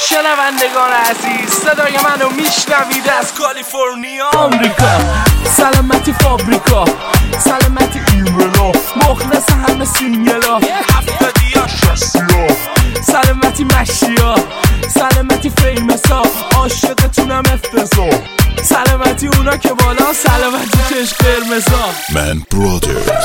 شنوندگان عزیز، صدای منو میشنوید از کالیفرنیا آمریکا. سلامتی فابریکا، سلامتی ایملا، مخلص همه سینگلا، 70 یا 60 سلامتی مشیا، سلامتی فیمسا، عاشقتونم افتضاح، سلامتی اونا که بالا، سلامتی چشم قرمزا. من برادر